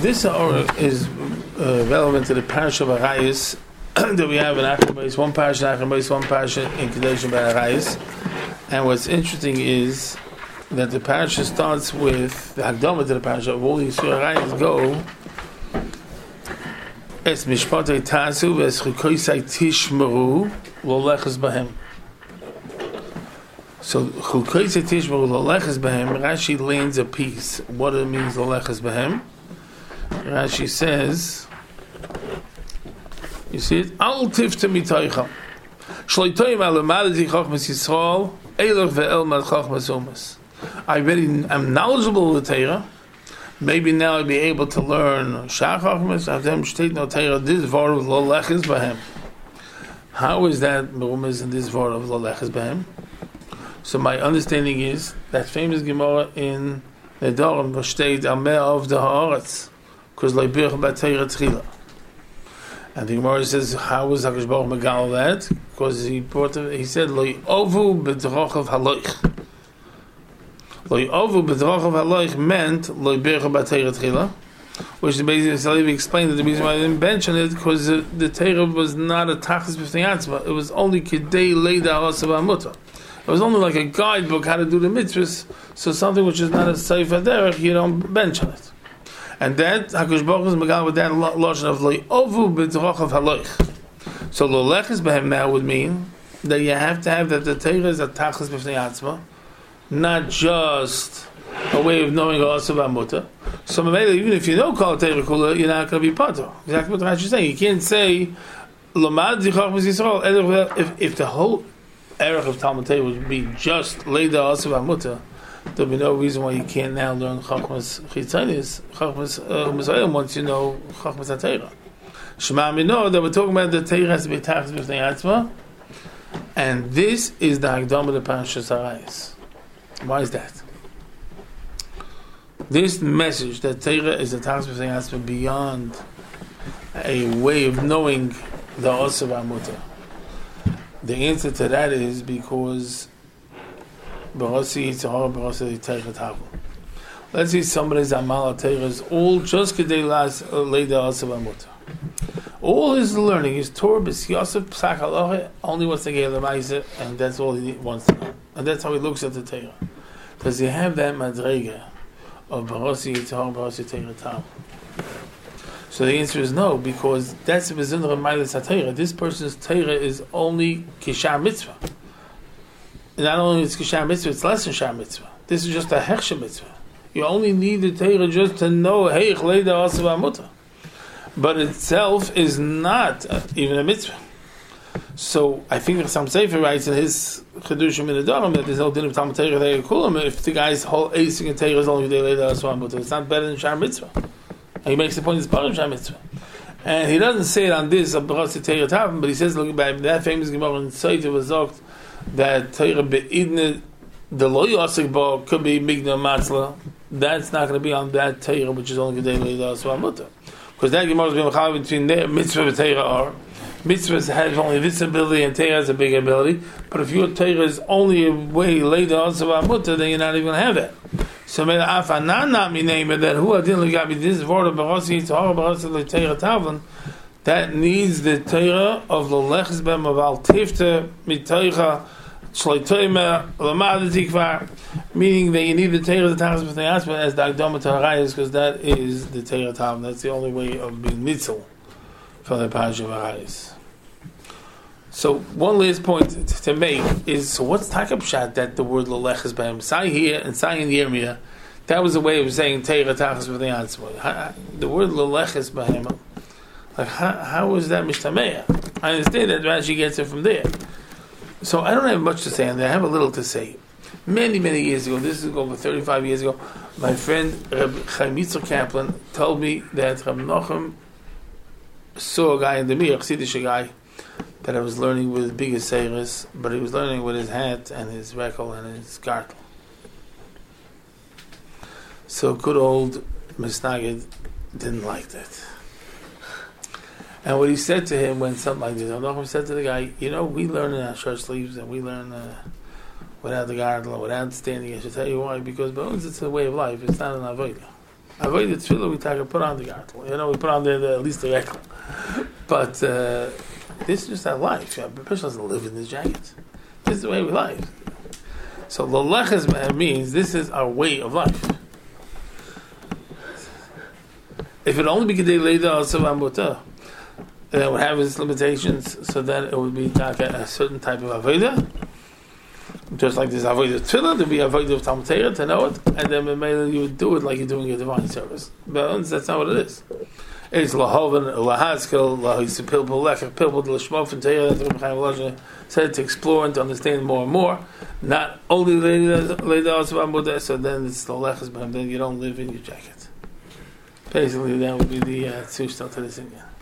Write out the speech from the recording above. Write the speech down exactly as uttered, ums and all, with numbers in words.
this uh, is uh, relevant to the parasha of Arayis that we have in Achrayis, one parasha in Achrayis, one parasha in Kedoshim Arayis. And what's interesting is that the parasha starts with the Hagdama to the parasha of all these Arayis go. Es mishpatei tasu ves chukoisai tishmeru lolechas bahem. So chukoisai tishmeru lolechas bahem. Rashi lanes a piece. What it means lolechas bahem. Rashi says, you see it? Al tifta mitoicha. Shloitoyim alamadati chachmas Yisrael eilach ve'el mad chachmas umas. I already am knowledgeable of the Torah. Maybe now I'll be able to learn Shach Chachmas. Avdem shteit no Torah. This word of lo leches bahem. How is that merumas in this word of lo leches bahem? So my understanding is that famous Gemara in the Nedarim shteit ameh of the haaretz. Because lo birch ba Torah tchila. And the Gemara says, how was Hakadosh Baruch Hu megal that? Because he brought it, he said lo ovu b'drachav haloich. Lo ovu b'drachav haloich meant lo birch ba Torah tchila, which the Beis Yisrael explained that the reason why I didn't mention it because the, the Torah was not a tachlis b'fnei atzma. It was only kidei leida alasav amuta. It was only like a guidebook how to do the mitzvahs. So something which is not a sefer derech, you don't bench on it. And that Hakadosh Baruch Hu is megal with that lotion of lo ovu b'drachav haloich. So lo leches behem now would mean that you have to have that the Torah is a tachlis b'fnei atzma, not just a way of knowing also about muta. So even if you know kol Torah kula, you're not going to be patur. Exactly what Rashi is saying. You can't say lomad zichach b'Yisrael. If if the whole erech of Talmud Torah would be just leida also about muta, there'll be no reason why you can't now learn chachmas chitzanis, chachmas u'mesayim once you know chachmas haTorah. Shema mino that we're talking about the Torah has to be tachlis b'fnei atzma, and this is the Hagdama of the Parashas Arayis. Why is that? This message that Torah is a tachlis b'fnei atzma beyond a way of knowing the osav amuta. The answer to that is because let's see somebody's amal Torah is all just kedei las leida osav amuta. All his learning is Torah b's Yosef psak halacha, only wants to get the ma'aseh, and that's all he wants to know. And that's how he looks at the Torah. Does he have that madrega of Barasi Yitzhak, Barasi Torah Tam? So the answer is no, because that's the Bezinra Mailas HaTorah. This person's Torah is only Kishar Mitzvah. Not only is Kishar Mitzvah, it's less than Shar Mitzvah. This is just a Hechsha Mitzvah. You only need the Torah just to know Heich Leida Asav Amuta. But itself is not uh, even a Mitzvah. So I think Chassam Sefer writes in his Chedushim in the Nedarim that there's no din of Talmud Torah there Kulam if the guy's whole acing in Torah is only day later as well, but it's not better than Shar Mitzvah. And he makes the point it's part of Shar Mitzvah. And he doesn't say it on this of Barasi Torah Tavim, but he says look by that famous Gemara in Sotah was talked that Torah be'idne the lo yosik bo could be migna matzla. That's not going to be on that Torah which is only day later as well, because that Gemara is being mechal between their mitzvah and Torah are. Mitzvahs have only this ability and Torah has a big ability. But if your Torah is only a way later also about mutter, then you're not even going to have that. So may the afanana mi name that who adin legabi this word of barasi tzahar barasi leTorah tavlin that needs the Torah of the lechus bem of al tifta mitoicha shleitoyma lamad tikvar, meaning that you need the Torah the tachas b'nei atzma as the Hagdama to Arayis, because that is the Torah tavlin. That's the only way of being nitzel from the parasha of Arayis. So one last point to make is, so what's takab shat that the word lolech is b'hem? Sai here and Sai in Yirmiyah, that was a way of saying Torah tachas b'nei atzma. The word lolech is b'hem. Like how, how is that mishtameya? I understand that Rashi gets it from there. So I don't have much to say on that. I have a little to say. Many many years ago, this is over thirty-five years ago, my friend Reb Chaim Yitzchak Kaplan told me that Reb Nochem saw a guy in the Mir, a Chassidish guy, that I was learning with big Seiris, but he was learning with his hat and his rekel and his gartel. So good old Misnagid didn't like that. And what he said to him when something like this, Avnachim said to the guy, you know, we learn in our short sleeves and we learn uh, without the gartel, without standing. I should tell you why, because it's a way of life, it's not an avodah. avoid the tefillah, we take put on the gartel. You know, we put on the, the at least the rekel. But uh, this is just our life. Yeah, the person doesn't live in this jacket. This is the way we live. So laleches means this is our way of life. If it only be kedei leida asav amota, then it would have its limitations. So then it would be like a, a certain type of avodah. Just like this avodah tefillah, there would be avodah of Talmud Torah to know it, and then maybe you would do it like you're doing your divine service. But that's not what it is. It's lahovan lahaskel lahisipilpul lechach pilpul l'shmof and Torah that Rabbi Chaim Volozhin said to explore and to understand more and more. Not only leida asav amota, so then it's the lechas, but then you don't live in your jacket. Basically, that would be the uh, tzushtah to this Indian.